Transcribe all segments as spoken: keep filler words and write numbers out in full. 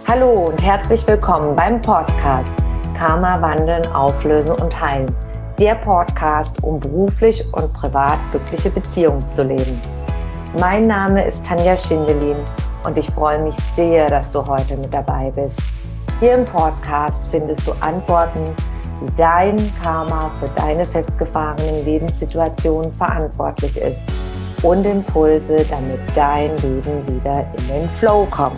Hallo und herzlich willkommen beim Podcast Karma wandeln, auflösen und heilen. Der Podcast, um beruflich und privat glückliche Beziehungen zu leben. Mein Name ist Tanja Schindelin und ich freue mich sehr, dass du heute mit dabei bist. Hier im Podcast findest du Antworten, wie dein Karma für deine festgefahrenen Lebenssituationen verantwortlich ist und Impulse, damit dein Leben wieder in den Flow kommt.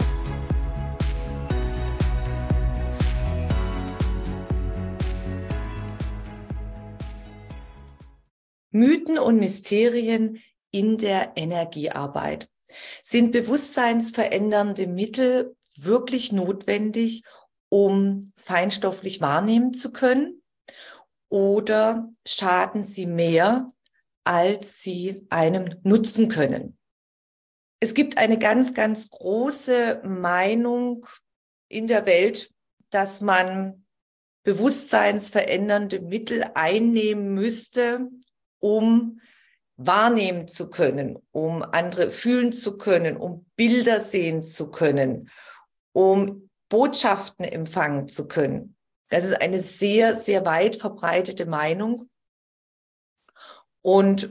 Mythen und Mysterien in der Energiearbeit. Sind bewusstseinsverändernde Mittel wirklich notwendig, um feinstofflich wahrnehmen zu können? Oder schaden sie mehr, als sie einem nutzen können? Es gibt eine ganz, ganz große Meinung in der Welt, dass man bewusstseinsverändernde Mittel einnehmen müsste, um wahrnehmen zu können, um andere fühlen zu können, um Bilder sehen zu können, um Botschaften empfangen zu können. Das ist eine sehr, sehr weit verbreitete Meinung. Und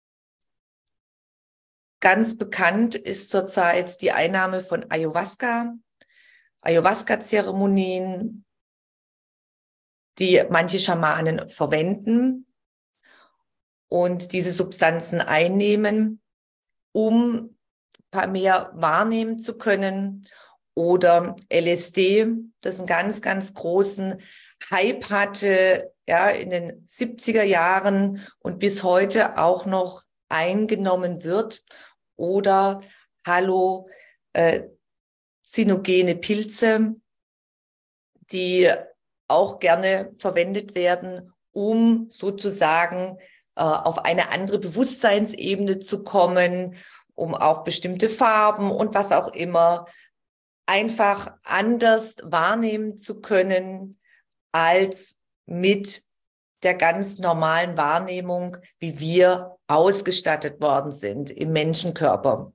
ganz bekannt ist zurzeit die Einnahme von Ayahuasca, Ayahuasca-Zeremonien, die manche Schamanen verwenden und diese Substanzen einnehmen, um mehr wahrnehmen zu können. Oder L S D, das einen ganz, ganz großen Hype hatte, ja, in den siebziger Jahren und bis heute auch noch eingenommen wird. Oder halluzinogene Pilze, die auch gerne verwendet werden, um sozusagen äh, auf eine andere Bewusstseinsebene zu kommen, um auch bestimmte Farben und was auch immer einfach anders wahrnehmen zu können als mit der ganz normalen Wahrnehmung, wie wir ausgestattet worden sind im Menschenkörper.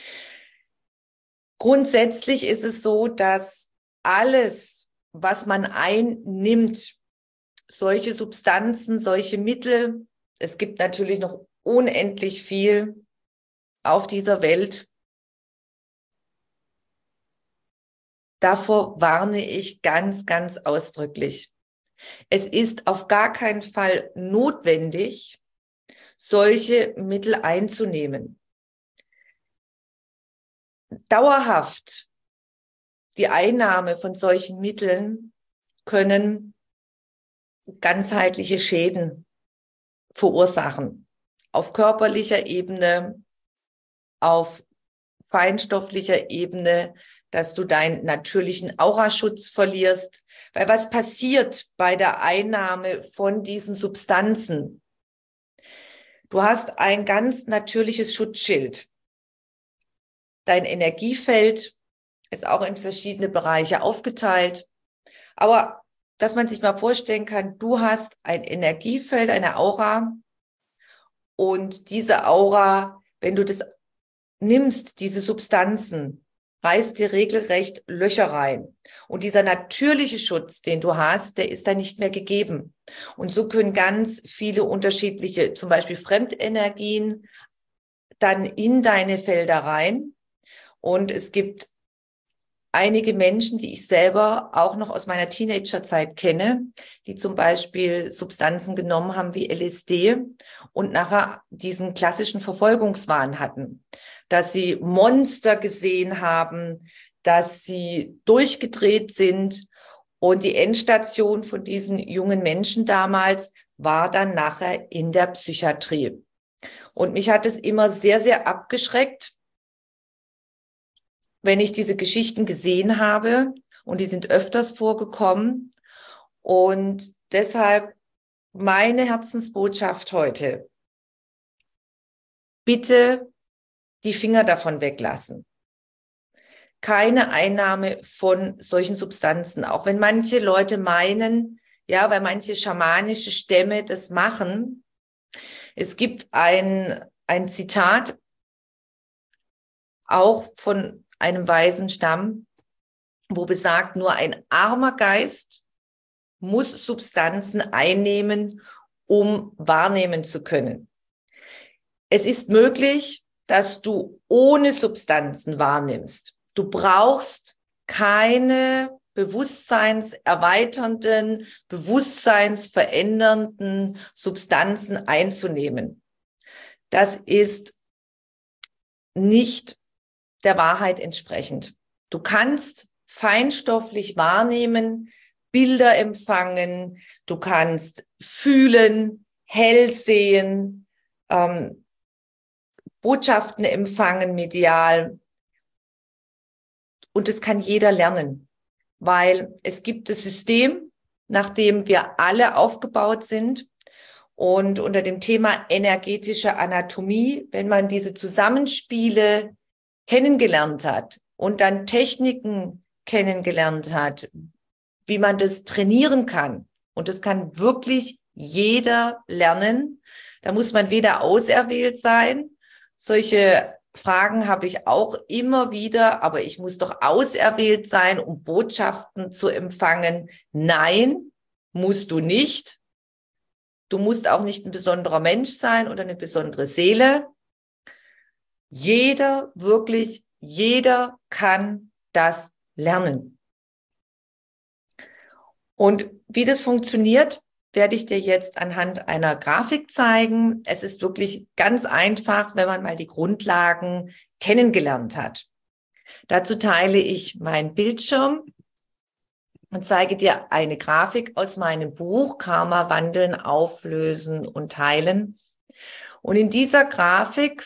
Grundsätzlich ist es so, dass alles, was man einnimmt, solche Substanzen, solche Mittel, es gibt natürlich noch unendlich viel auf dieser Welt. Davor warne ich ganz, ganz ausdrücklich. Es ist auf gar keinen Fall notwendig, solche Mittel einzunehmen. Dauerhaft die Einnahme von solchen Mitteln können ganzheitliche Schäden verursachen. Auf körperlicher Ebene, auf feinstofflicher Ebene, dass du deinen natürlichen Auraschutz verlierst. Weil was passiert bei der Einnahme von diesen Substanzen? Du hast ein ganz natürliches Schutzschild. Dein Energiefeld ist auch in verschiedene Bereiche aufgeteilt. Aber dass man sich mal vorstellen kann, du hast ein Energiefeld, eine Aura. Und diese Aura, wenn du das nimmst, diese Substanzen, reißt dir regelrecht Löcher rein. Und dieser natürliche Schutz, den du hast, der ist da nicht mehr gegeben. Und so können ganz viele unterschiedliche, zum Beispiel Fremdenergien, dann in deine Felder rein. Und es gibt einige Menschen, die ich selber auch noch aus meiner Teenagerzeit kenne, die zum Beispiel Substanzen genommen haben wie L S D und nachher diesen klassischen Verfolgungswahn hatten, dass sie Monster gesehen haben, dass sie durchgedreht sind. Und die Endstation von diesen jungen Menschen damals war dann nachher in der Psychiatrie. Und mich hat es immer sehr, sehr abgeschreckt, wenn ich diese Geschichten gesehen habe, und die sind öfters vorgekommen. Und deshalb meine Herzensbotschaft heute: Bitte die Finger davon weglassen. Keine Einnahme von solchen Substanzen, auch wenn manche Leute meinen, ja, weil manche schamanische Stämme das machen. Es gibt ein, ein Zitat, auch von einem weisen Stamm, wo besagt, nur ein armer Geist muss Substanzen einnehmen, um wahrnehmen zu können. Es ist möglich, dass du ohne Substanzen wahrnimmst. Du brauchst keine bewusstseinserweiternden, bewusstseinsverändernden Substanzen einzunehmen. Das ist nicht der Wahrheit entsprechend. Du kannst feinstofflich wahrnehmen, Bilder empfangen, du kannst fühlen, hell sehen, ähm, Botschaften empfangen medial. Und das kann jeder lernen, weil es gibt das System, nach dem wir alle aufgebaut sind. Und unter dem Thema energetische Anatomie, wenn man diese Zusammenspiele kennengelernt hat und dann Techniken kennengelernt hat, wie man das trainieren kann. Und das kann wirklich jeder lernen. Da muss man weder auserwählt sein. Solche Fragen habe ich auch immer wieder, aber ich muss doch auserwählt sein, um Botschaften zu empfangen. Nein, musst du nicht. Du musst auch nicht ein besonderer Mensch sein oder eine besondere Seele. Jeder, wirklich jeder kann das lernen. Und wie das funktioniert, werde ich dir jetzt anhand einer Grafik zeigen. Es ist wirklich ganz einfach, wenn man mal die Grundlagen kennengelernt hat. Dazu teile ich meinen Bildschirm und zeige dir eine Grafik aus meinem Buch Karma wandeln, auflösen und heilen. Und in dieser Grafik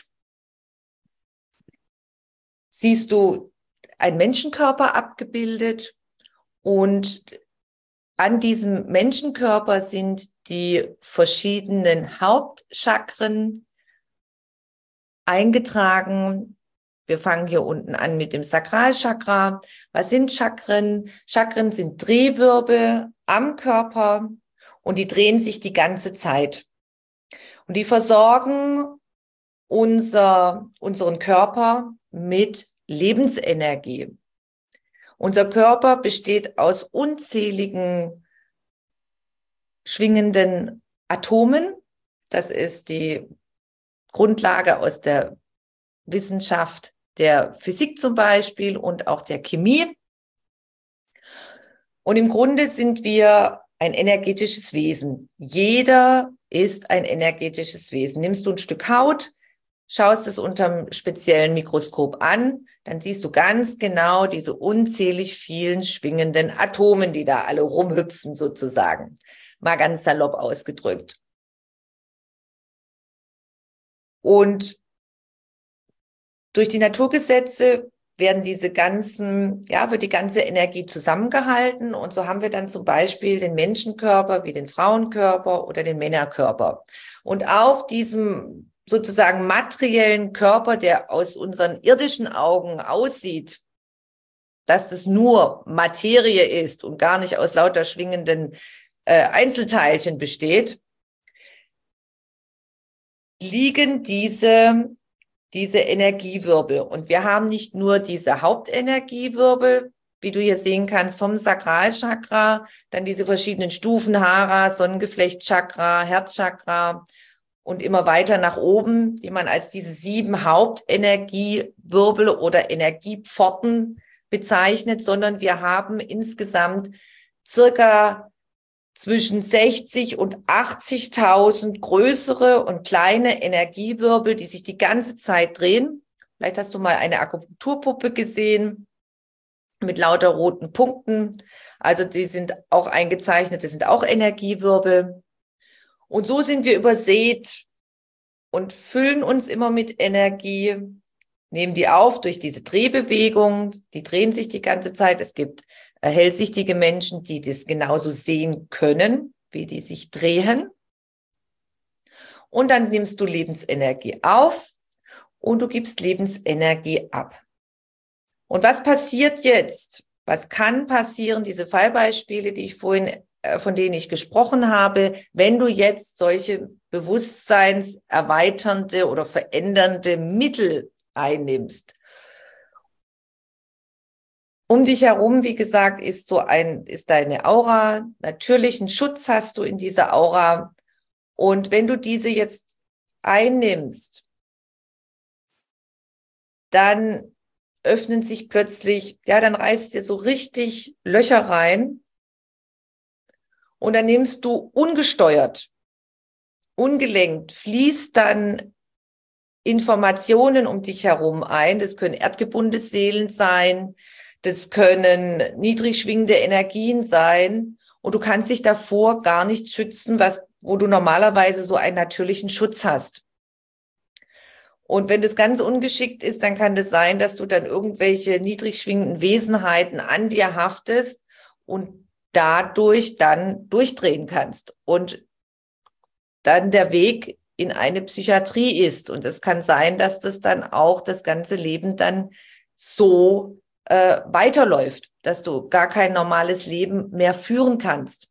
siehst du einen Menschenkörper abgebildet und an diesem Menschenkörper sind die verschiedenen Hauptchakren eingetragen. Wir fangen hier unten an mit dem Sakralchakra. Was sind Chakren? Chakren sind Drehwirbel am Körper und die drehen sich die ganze Zeit. Und die versorgen unser, unseren Körper mit Lebensenergie. Unser Körper besteht aus unzähligen schwingenden Atomen. Das ist die Grundlage aus der Wissenschaft der Physik zum Beispiel und auch der Chemie. Und im Grunde sind wir ein energetisches Wesen. Jeder ist ein energetisches Wesen. Nimmst du ein Stück Haut, schaust es unterm speziellen Mikroskop an, dann siehst du ganz genau diese unzählig vielen schwingenden Atomen, die da alle rumhüpfen sozusagen. Mal ganz salopp ausgedrückt. Und durch die Naturgesetze werden diese ganzen, ja, wird die ganze Energie zusammengehalten. Und so haben wir dann zum Beispiel den Menschenkörper wie den Frauenkörper oder den Männerkörper. Und auf diesem sozusagen materiellen Körper, der aus unseren irdischen Augen aussieht, dass das nur Materie ist und gar nicht aus lauter schwingenden äh, Einzelteilchen besteht, liegen diese, diese Energiewirbel. Und wir haben nicht nur diese Hauptenergiewirbel, wie du hier sehen kannst, vom Sakralchakra, dann diese verschiedenen Stufen, Hara, Sonnengeflechtchakra, Herzchakra, und immer weiter nach oben, die man als diese sieben Hauptenergiewirbel oder Energiepforten bezeichnet, sondern wir haben insgesamt circa zwischen sechzig und achtzigtausend größere und kleine Energiewirbel, die sich die ganze Zeit drehen. Vielleicht hast du mal eine Akupunkturpuppe gesehen mit lauter roten Punkten. Also die sind auch eingezeichnet, das sind auch Energiewirbel. Und so sind wir übersät und füllen uns immer mit Energie, nehmen die auf durch diese Drehbewegung, die drehen sich die ganze Zeit. Es gibt hellsichtige Menschen, die das genauso sehen können, wie die sich drehen. Und dann nimmst du Lebensenergie auf und du gibst Lebensenergie ab. Und was passiert jetzt? Was kann passieren? Diese Fallbeispiele, die ich vorhin von denen ich gesprochen habe, wenn du jetzt solche bewusstseinserweiternde oder verändernde Mittel einnimmst. Um dich herum, wie gesagt, ist so ein, ist deine Aura. Natürlichen Schutz hast du in dieser Aura. Und wenn du diese jetzt einnimmst, dann öffnen sich plötzlich, ja, dann reißt dir so richtig Löcher rein und dann nimmst du ungesteuert, ungelenkt, fließt dann Informationen um dich herum ein. Das können erdgebundene Seelen sein, das können niedrig schwingende Energien sein und du kannst dich davor gar nicht schützen, was, wo du normalerweise so einen natürlichen Schutz hast. Und wenn das ganz ungeschickt ist, dann kann das sein, dass du dann irgendwelche niedrig schwingenden Wesenheiten an dir haftest und dadurch dann durchdrehen kannst und dann der Weg in eine Psychiatrie ist. Und es kann sein, dass das dann auch das ganze Leben dann so äh, weiterläuft, dass du gar kein normales Leben mehr führen kannst.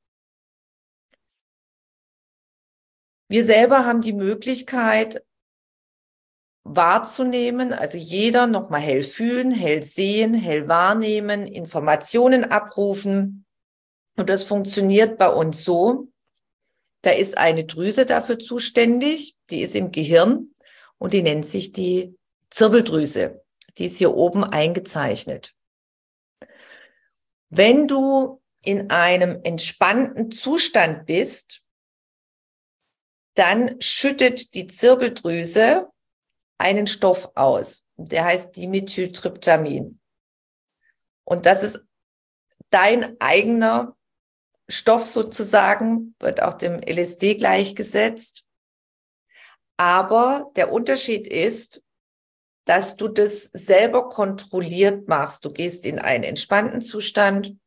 Wir selber haben die Möglichkeit, wahrzunehmen, also jeder nochmal hell fühlen, hell sehen, hell wahrnehmen, Informationen abrufen. Und das funktioniert bei uns so, da ist eine Drüse dafür zuständig, die ist im Gehirn und die nennt sich die Zirbeldrüse. Die ist hier oben eingezeichnet. Wenn du in einem entspannten Zustand bist, dann schüttet die Zirbeldrüse einen Stoff aus. Der heißt Dimethyltryptamin. Und das ist dein eigener Stoff sozusagen, wird auch dem L S D gleichgesetzt. Aber der Unterschied ist, dass du das selber kontrolliert machst. Du gehst in einen entspannten Zustand.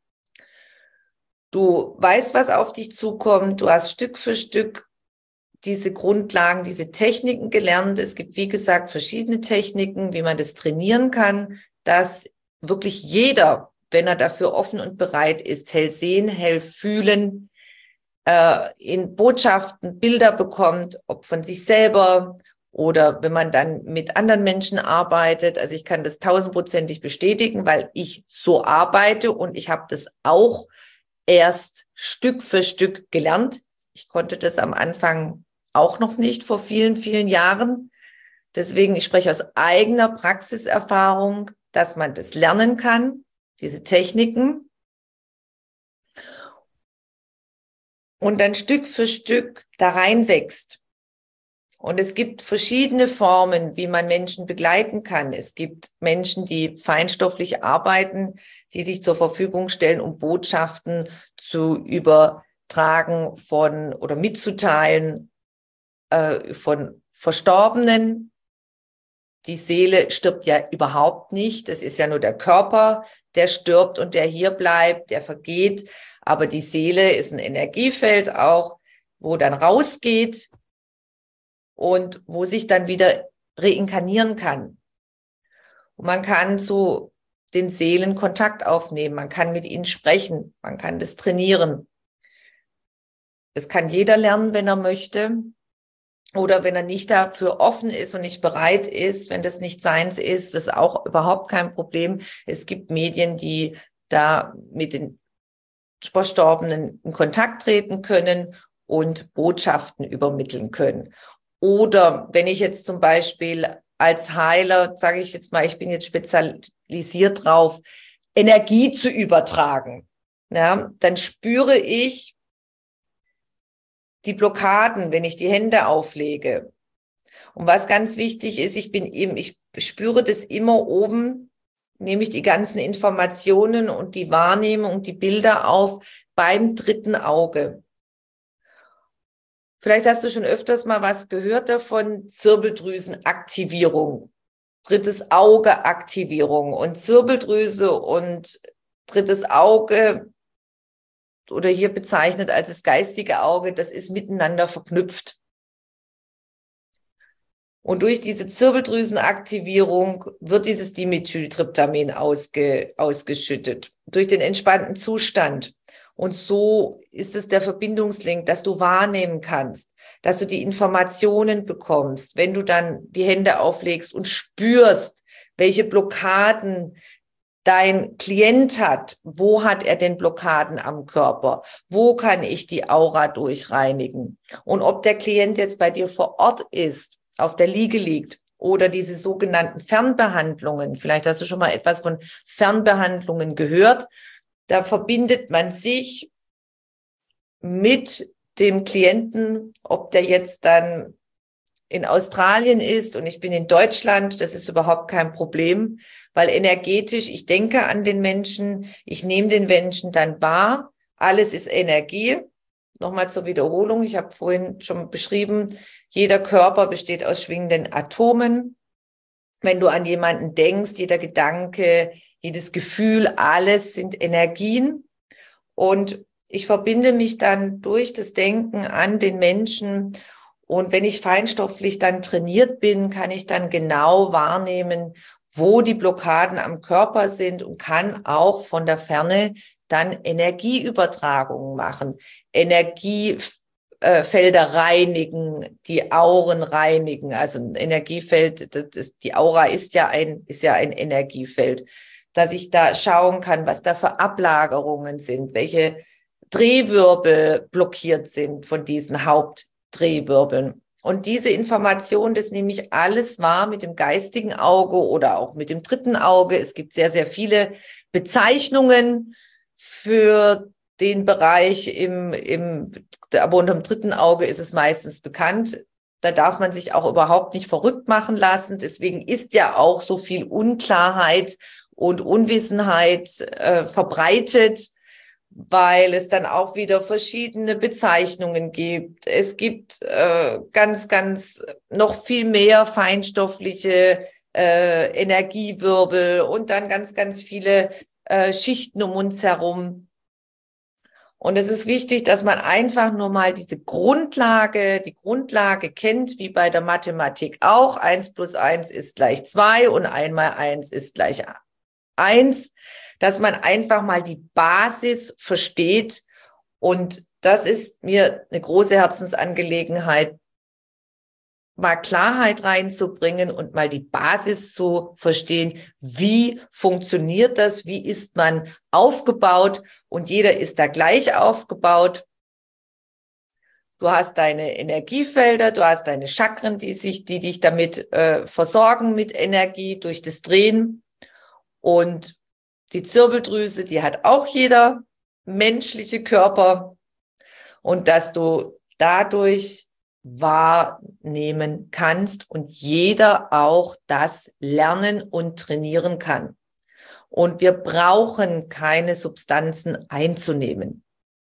Du weißt, was auf dich zukommt. Du hast Stück für Stück diese Grundlagen, diese Techniken gelernt. Es gibt, wie gesagt, verschiedene Techniken, wie man das trainieren kann, dass wirklich jeder, wenn er dafür offen und bereit ist, hell sehen, hell fühlen, äh, in Botschaften Bilder bekommt, ob von sich selber oder wenn man dann mit anderen Menschen arbeitet. Also ich kann das tausendprozentig bestätigen, weil ich so arbeite und ich habe das auch erst Stück für Stück gelernt. Ich konnte das am Anfang auch noch nicht vor vielen, vielen Jahren. Deswegen, ich spreche aus eigener Praxiserfahrung, dass man das lernen kann, diese Techniken. Und dann Stück für Stück da reinwächst. Und es gibt verschiedene Formen, wie man Menschen begleiten kann. Es gibt Menschen, die feinstofflich arbeiten, die sich zur Verfügung stellen, um Botschaften zu übertragen von oder mitzuteilen äh, von Verstorbenen. Die Seele stirbt ja überhaupt nicht. Das ist ja nur der Körper, der stirbt und der hier bleibt, der vergeht. Aber die Seele ist ein Energiefeld auch, wo dann rausgeht und wo sich dann wieder reinkarnieren kann. Und man kann zu den Seelen Kontakt aufnehmen, man kann mit ihnen sprechen, man kann das trainieren. Das kann jeder lernen, wenn er möchte. Oder wenn er nicht dafür offen ist und nicht bereit ist, wenn das nicht seins ist, das ist auch überhaupt kein Problem. Es gibt Medien, die da mit den Verstorbenen in Kontakt treten können und Botschaften übermitteln können. Oder wenn ich jetzt zum Beispiel als Heiler, sage ich jetzt mal, ich bin jetzt spezialisiert drauf, Energie zu übertragen, ja, dann spüre ich die Blockaden, wenn ich die Hände auflege. Und was ganz wichtig ist, ich bin eben, ich spüre das immer oben, nehme ich die ganzen Informationen und die Wahrnehmung und die Bilder auf beim dritten Auge. Vielleicht hast du schon öfters mal was gehört davon, Zirbeldrüsenaktivierung, drittes Auge-Aktivierung und Zirbeldrüse und drittes Auge oder hier bezeichnet als das geistige Auge, das ist miteinander verknüpft. Und durch diese Zirbeldrüsenaktivierung wird dieses Dimethyltryptamin ausge, ausgeschüttet, durch den entspannten Zustand. Und so ist es der Verbindungslink, dass du wahrnehmen kannst, dass du die Informationen bekommst, wenn du dann die Hände auflegst und spürst, welche Blockaden dein Klient hat, wo hat er denn Blockaden am Körper? Wo kann ich die Aura durchreinigen? Und ob der Klient jetzt bei dir vor Ort ist, auf der Liege liegt oder diese sogenannten Fernbehandlungen, vielleicht hast du schon mal etwas von Fernbehandlungen gehört, da verbindet man sich mit dem Klienten, ob der jetzt dann in Australien ist und ich bin in Deutschland, das ist überhaupt kein Problem, weil energetisch, ich denke an den Menschen, ich nehme den Menschen dann wahr, alles ist Energie. Nochmal zur Wiederholung, ich habe vorhin schon beschrieben, jeder Körper besteht aus schwingenden Atomen. Wenn du an jemanden denkst, jeder Gedanke, jedes Gefühl, alles sind Energien. Und ich verbinde mich dann durch das Denken an den Menschen. Und wenn ich feinstofflich dann trainiert bin, kann ich dann genau wahrnehmen, wo die Blockaden am Körper sind und kann auch von der Ferne dann Energieübertragungen machen, Energiefelder reinigen, die Auren reinigen. Also ein Energiefeld, das ist, die Aura ist ja ein, ist ja ein Energiefeld, dass ich da schauen kann, was da für Ablagerungen sind, welche Drehwirbel blockiert sind von diesen Hauptdrehwirbeln. Und diese Information, das nehme ich alles wahr mit dem geistigen Auge oder auch mit dem dritten Auge. Es gibt sehr, sehr viele Bezeichnungen für den Bereich im, im, aber unter dem dritten Auge ist es meistens bekannt. Da darf man sich auch überhaupt nicht verrückt machen lassen. Deswegen ist ja auch so viel Unklarheit und Unwissenheit äh, verbreitet, weil es dann auch wieder verschiedene Bezeichnungen gibt. Es gibt äh, ganz, ganz noch viel mehr feinstoffliche äh, Energiewirbel und dann ganz, ganz viele äh, Schichten um uns herum. Und es ist wichtig, dass man einfach nur mal diese Grundlage, die Grundlage kennt, wie bei der Mathematik auch. Eins plus eins ist gleich zwei und ein mal eins ist gleich eins. Dass man einfach mal die Basis versteht. Und das ist mir eine große Herzensangelegenheit, mal Klarheit reinzubringen und mal die Basis zu verstehen. Wie funktioniert das? Wie ist man aufgebaut? Und jeder ist da gleich aufgebaut. Du hast deine Energiefelder, du hast deine Chakren, die sich, die dich damit äh, versorgen mit Energie durch das Drehen. Und die Zirbeldrüse, die hat auch jeder menschliche Körper. Und dass du dadurch wahrnehmen kannst und jeder auch das lernen und trainieren kann. Und wir brauchen keine Substanzen einzunehmen.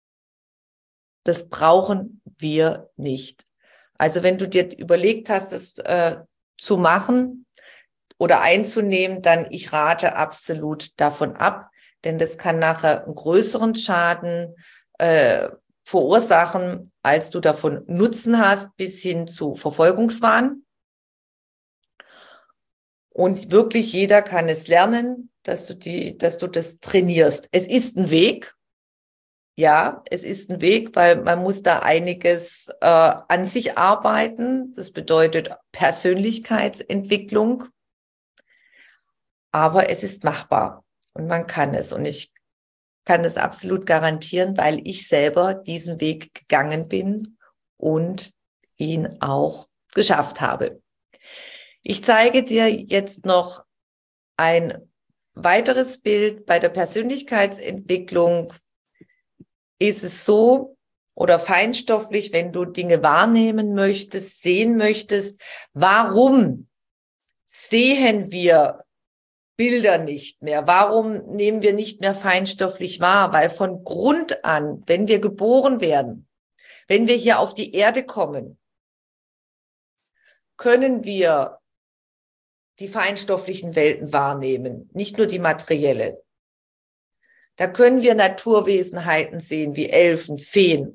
Das brauchen wir nicht. Also wenn du dir überlegt hast, das äh, zu machen oder einzunehmen, dann ich rate absolut davon ab, denn das kann nachher einen größeren Schaden äh, verursachen, als du davon Nutzen hast, bis hin zu Verfolgungswahn. Und wirklich jeder kann es lernen, dass du die, dass du das trainierst. Es ist ein Weg. Ja, es ist ein Weg, weil man muss da einiges äh, an sich arbeiten. Das bedeutet Persönlichkeitsentwicklung. Aber es ist machbar und man kann es. Und ich kann es absolut garantieren, weil ich selber diesen Weg gegangen bin und ihn auch geschafft habe. Ich zeige dir jetzt noch ein weiteres Bild. Bei der Persönlichkeitsentwicklung ist es so, oder feinstofflich, wenn du Dinge wahrnehmen möchtest, sehen möchtest, warum sehen wir Bilder nicht mehr? Warum nehmen wir nicht mehr feinstofflich wahr? Weil von Grund an, wenn wir geboren werden, wenn wir hier auf die Erde kommen, können wir die feinstofflichen Welten wahrnehmen, nicht nur die materielle. Da können wir Naturwesenheiten sehen, wie Elfen, Feen.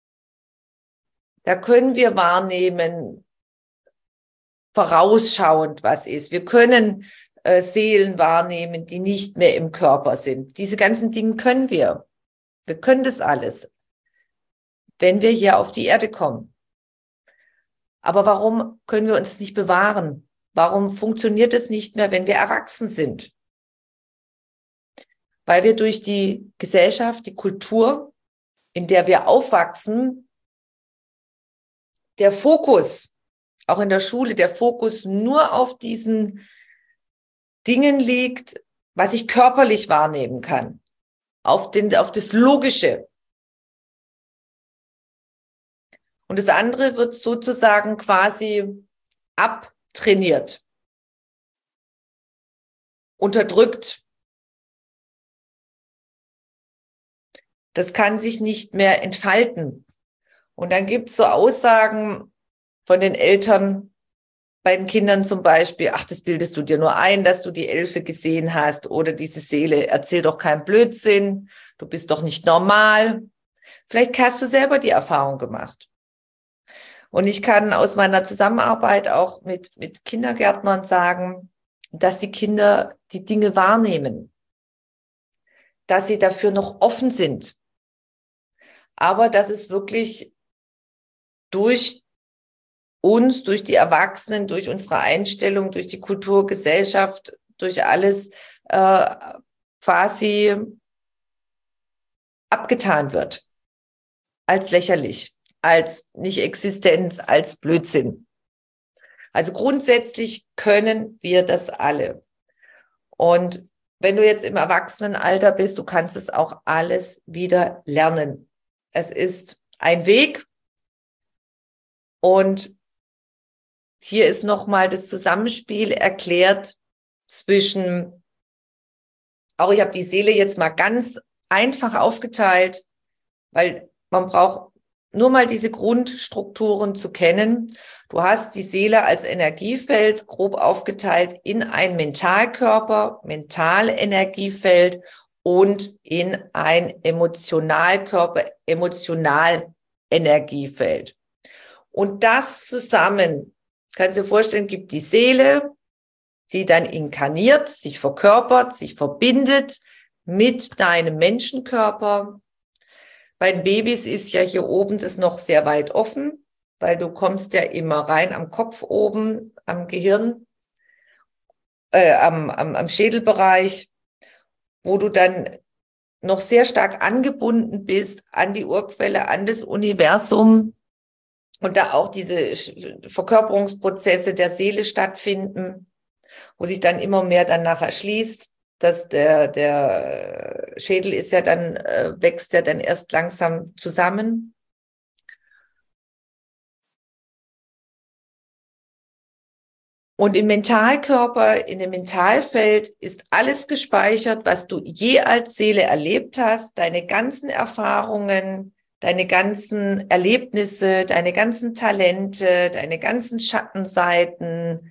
Da können wir wahrnehmen, vorausschauend, was ist. Wir können äh, Seelen wahrnehmen, die nicht mehr im Körper sind. Diese ganzen Dinge können wir. Wir können das alles, wenn wir hier auf die Erde kommen. Aber warum können wir uns nicht bewahren? Warum funktioniert es nicht mehr, wenn wir erwachsen sind? weil wir durch die Gesellschaft, die Kultur, in der wir aufwachsen, der Fokus, auch in der Schule, der Fokus nur auf diesen Dingen liegt, was ich körperlich wahrnehmen kann, auf, den, auf das Logische. Und das andere wird sozusagen quasi abtrainiert, unterdrückt. Das kann sich nicht mehr entfalten. Und dann gibt es so Aussagen von den Eltern, bei den Kindern zum Beispiel, ach, das bildest du dir nur ein, dass du die Elfe gesehen hast oder diese Seele, erzähl doch keinen Blödsinn, du bist doch nicht normal. Vielleicht hast du selber die Erfahrung gemacht. Und ich kann aus meiner Zusammenarbeit auch mit, mit Kindergärtnern sagen, dass die Kinder die Dinge wahrnehmen, dass sie dafür noch offen sind, aber dass es wirklich durch uns, durch die Erwachsenen, durch unsere Einstellung, durch die Kultur, Gesellschaft, durch alles äh, quasi abgetan wird, als lächerlich, als nicht existent, als Blödsinn. Also grundsätzlich können wir das alle. Und wenn du jetzt im Erwachsenenalter bist, du kannst es auch alles wieder lernen. Es ist ein Weg. Und hier ist nochmal das Zusammenspiel erklärt zwischen, auch ich habe die Seele jetzt mal ganz einfach aufgeteilt, weil man braucht nur mal diese Grundstrukturen zu kennen. Du hast die Seele als Energiefeld grob aufgeteilt in ein Mentalkörper, Mentalenergiefeld und in ein Emotionalkörper, Emotionalenergiefeld. Und das zusammen, kannst du dir vorstellen, gibt die Seele, die dann inkarniert, sich verkörpert, sich verbindet mit deinem Menschenkörper. Bei den Babys ist ja hier oben das noch sehr weit offen, weil du kommst ja immer rein am Kopf oben, am Gehirn, äh, am, am, am Schädelbereich, wo du dann noch sehr stark angebunden bist an die Urquelle, an das Universum und da auch diese Verkörperungsprozesse der Seele stattfinden, wo sich dann immer mehr dann nachher schließt. Dass der, der Schädel ist ja dann, äh, wächst ja dann erst langsam zusammen. Und im Mentalkörper, in dem Mentalfeld ist alles gespeichert, was du je als Seele erlebt hast, deine ganzen Erfahrungen, deine ganzen Erlebnisse, deine ganzen Talente, deine ganzen Schattenseiten,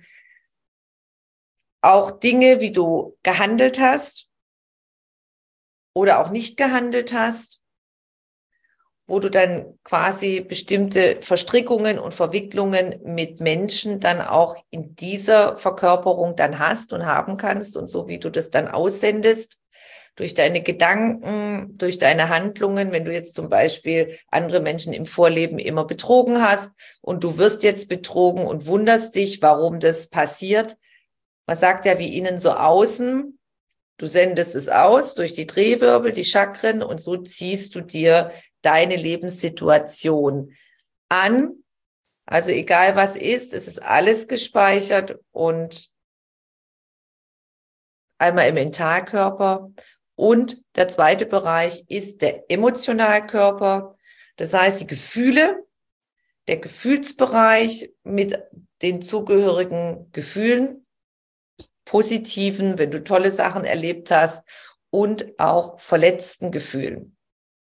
auch Dinge, wie du gehandelt hast oder auch nicht gehandelt hast, wo du dann quasi bestimmte Verstrickungen und Verwicklungen mit Menschen dann auch in dieser Verkörperung dann hast und haben kannst und so wie du das dann aussendest, durch deine Gedanken, durch deine Handlungen, wenn du jetzt zum Beispiel andere Menschen im Vorleben immer betrogen hast und du wirst jetzt betrogen und wunderst dich, warum das passiert. Man sagt ja, wie innen so außen, du sendest es aus durch die Drehwirbel, die Chakren und so ziehst du dir deine Lebenssituation an. Also egal was ist, es ist alles gespeichert und einmal im Mentalkörper. Und der zweite Bereich ist der Emotionalkörper. Das heißt, die Gefühle, der Gefühlsbereich mit den zugehörigen Gefühlen, positiven, wenn du tolle Sachen erlebt hast und auch verletzten Gefühlen.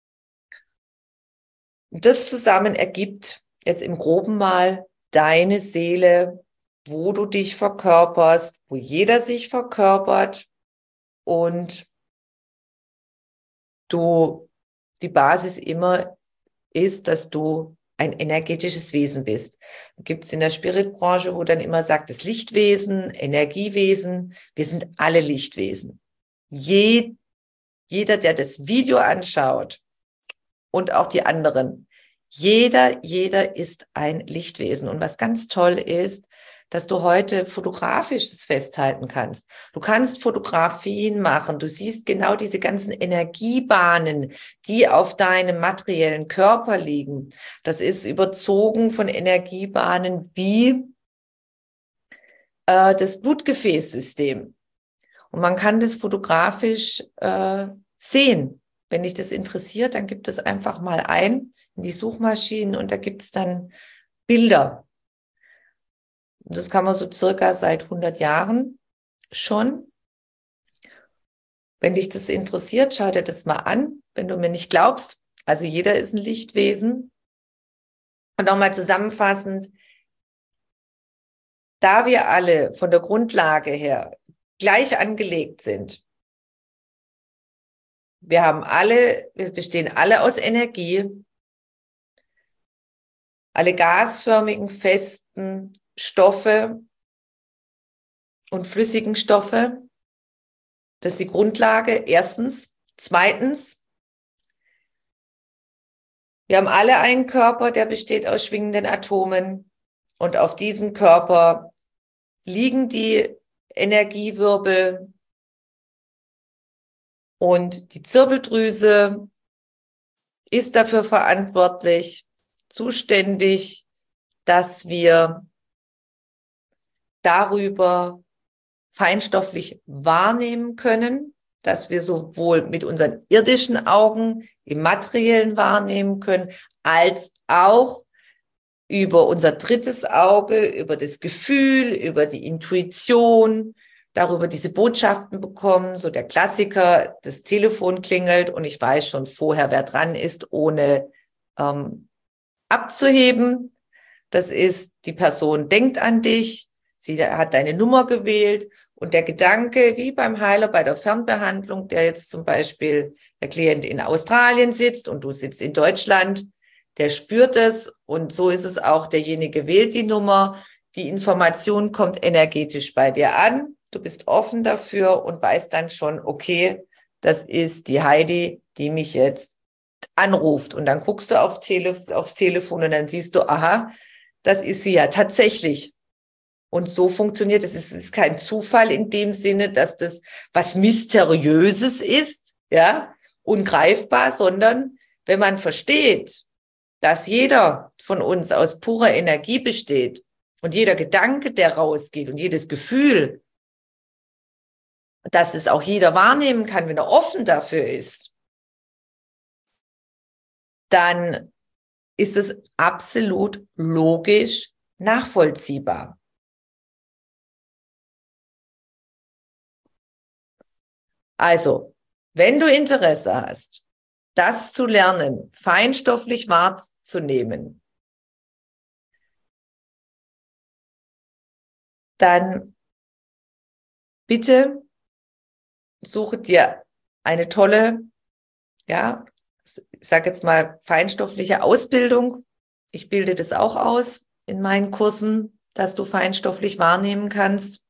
Und das zusammen ergibt jetzt im Groben mal deine Seele, wo du dich verkörperst, wo jeder sich verkörpert und du die Basis immer ist, dass du ein energetisches Wesen bist. Gibt es in der Spiritbranche, wo dann immer sagt, das Lichtwesen, Energiewesen, wir sind alle Lichtwesen. Je, jeder, der das Video anschaut und auch die anderen, jeder, jeder ist ein Lichtwesen. Und was ganz toll ist, dass du heute fotografisch das festhalten kannst. Du kannst Fotografien machen. Du siehst genau diese ganzen Energiebahnen, die auf deinem materiellen Körper liegen. Das ist überzogen von Energiebahnen wie äh, das Blutgefäßsystem. Und man kann das fotografisch äh, sehen. Wenn dich das interessiert, dann gib das einfach mal ein in die Suchmaschinen und da gibt es dann Bilder. Und das kann man so circa seit hundert Jahren schon. Wenn dich das interessiert, schau dir das mal an. Wenn du mir nicht glaubst, also jeder ist ein Lichtwesen. Und nochmal zusammenfassend, da wir alle von der Grundlage her gleich angelegt sind, wir haben alle, wir bestehen alle aus Energie, alle gasförmigen, festen Stoffe und flüssigen Stoffe. Das ist die Grundlage, erstens. Zweitens, wir haben alle einen Körper, der besteht aus schwingenden Atomen. Und auf diesem Körper liegen die Energiewirbel und die Zirbeldrüse ist dafür verantwortlich, zuständig, dass wir darüber feinstofflich wahrnehmen können, dass wir sowohl mit unseren irdischen Augen im Materiellen wahrnehmen können, als auch über unser drittes Auge, über das Gefühl, über die Intuition, darüber diese Botschaften bekommen. So der Klassiker, das Telefon klingelt und ich weiß schon vorher, wer dran ist, ohne ähm, abzuheben. Das ist, die Person denkt an dich, sie hat deine Nummer gewählt und der Gedanke, wie beim Heiler bei der Fernbehandlung, der jetzt zum Beispiel der Klient in Australien sitzt und du sitzt in Deutschland, der spürt es und so ist es auch, derjenige wählt die Nummer, die Information kommt energetisch bei dir an, du bist offen dafür und weißt dann schon, okay, das ist die Heidi, die mich jetzt anruft und dann guckst du auf Tele aufs Telefon und dann siehst du, aha, das ist sie ja tatsächlich. Und so funktioniert es. Es ist kein Zufall in dem Sinne, dass das was Mysteriöses ist, ja, ungreifbar, sondern wenn man versteht, dass jeder von uns aus purer Energie besteht und jeder Gedanke, der rausgeht und jedes Gefühl, dass es auch jeder wahrnehmen kann, wenn er offen dafür ist, dann ist es absolut logisch nachvollziehbar. Also, wenn du Interesse hast, das zu lernen, feinstofflich wahrzunehmen, dann bitte suche dir eine tolle, ja, ich sage jetzt mal feinstoffliche Ausbildung. Ich bilde das auch aus in meinen Kursen, dass du feinstofflich wahrnehmen kannst.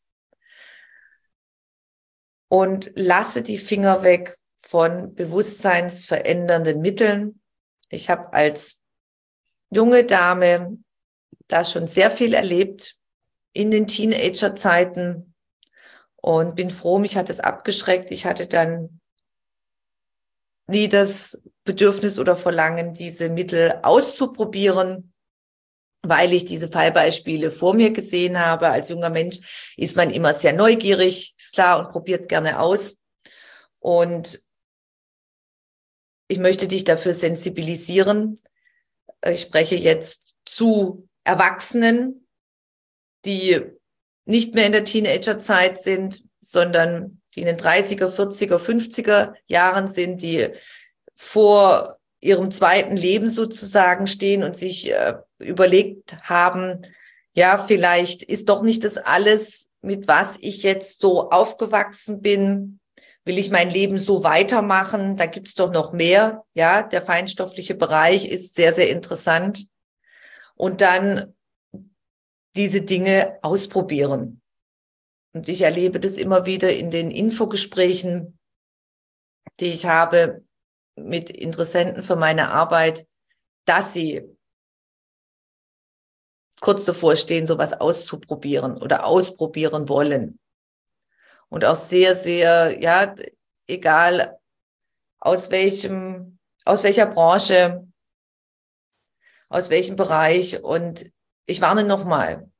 Und lasse die Finger weg von bewusstseinsverändernden Mitteln. Ich habe als junge Dame da schon sehr viel erlebt in den Teenager-Zeiten und bin froh, mich hat es abgeschreckt. Ich hatte dann nie das Bedürfnis oder Verlangen, diese Mittel auszuprobieren, weil ich diese Fallbeispiele vor mir gesehen habe. Als junger Mensch ist man immer sehr neugierig, ist klar, und probiert gerne aus. Und ich möchte dich dafür sensibilisieren. Ich spreche jetzt zu Erwachsenen, die nicht mehr in der Teenagerzeit sind, sondern die in den dreißiger, vierziger, fünfziger Jahren sind, die vor ihrem zweiten Leben sozusagen stehen und sich äh, überlegt haben, ja, vielleicht ist doch nicht das alles, mit was ich jetzt so aufgewachsen bin. Will ich mein Leben so weitermachen? Da gibt's doch noch mehr. Ja, der feinstoffliche Bereich ist sehr, sehr interessant. Und dann diese Dinge ausprobieren. Und ich erlebe das immer wieder in den Infogesprächen, die ich habe mit Interessenten für meine Arbeit, dass sie kurz davor stehen, sowas auszuprobieren oder ausprobieren wollen. Und auch sehr, sehr, ja, egal aus welchem, aus welcher Branche, aus welchem Bereich. Und ich warne nochmal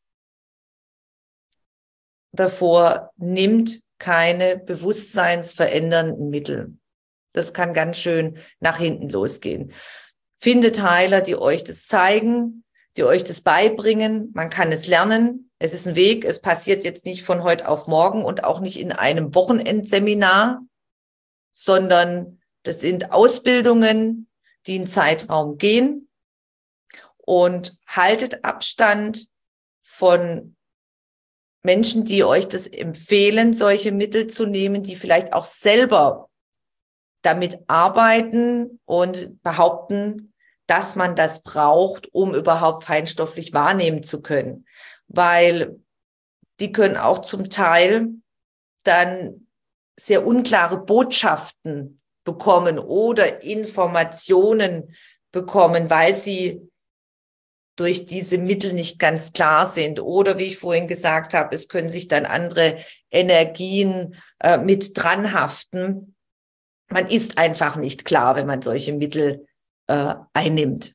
davor, nimmt keine bewusstseinsverändernden Mittel. Das kann ganz schön nach hinten losgehen. Findet Heiler, die euch das zeigen, die euch das beibringen. Man kann es lernen. Es ist ein Weg. Es passiert jetzt nicht von heute auf morgen und auch nicht in einem Wochenendseminar, sondern das sind Ausbildungen, die einen Zeitraum gehen. Und haltet Abstand von Menschen, die euch das empfehlen, solche Mittel zu nehmen, die vielleicht auch selber damit arbeiten und behaupten, dass man das braucht, um überhaupt feinstofflich wahrnehmen zu können. Weil die können auch zum Teil dann sehr unklare Botschaften bekommen oder Informationen bekommen, weil sie durch diese Mittel nicht ganz klar sind. Oder wie ich vorhin gesagt habe, es können sich dann andere Energien äh, mit dran haften. Man ist einfach nicht klar, wenn man solche Mittel äh, einnimmt.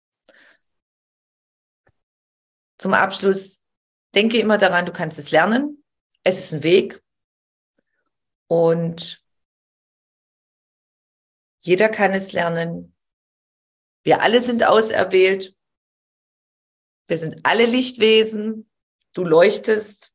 Zum Abschluss, denke immer daran, du kannst es lernen. Es ist ein Weg. Und jeder kann es lernen. Wir alle sind auserwählt. Wir sind alle Lichtwesen. Du leuchtest.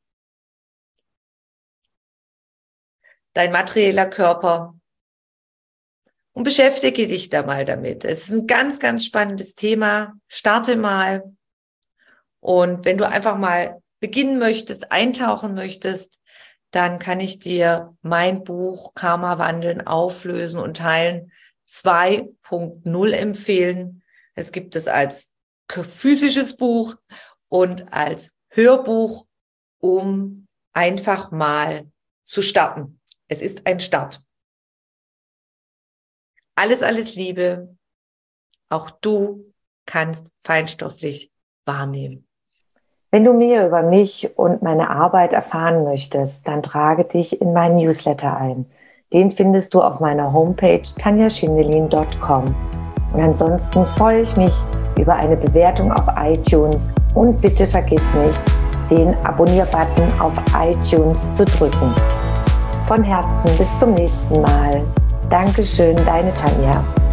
Dein materieller Körper. Und beschäftige dich da mal damit. Es ist ein ganz, ganz spannendes Thema. Starte mal. Und wenn du einfach mal beginnen möchtest, eintauchen möchtest, dann kann ich dir mein Buch Karma wandeln, auflösen und heilen zwei Punkt null empfehlen. Es gibt es als physisches Buch und als Hörbuch, um einfach mal zu starten. Es ist ein Start. Alles, alles Liebe. Auch du kannst feinstofflich wahrnehmen. Wenn du mehr über mich und meine Arbeit erfahren möchtest, dann trage dich in meinen Newsletter ein. Den findest du auf meiner Homepage tanja schindelin punkt com. Und ansonsten freue ich mich über eine Bewertung auf iTunes und bitte vergiss nicht, den Abonnier-Button auf iTunes zu drücken. Von Herzen bis zum nächsten Mal. Dankeschön, deine Tanja.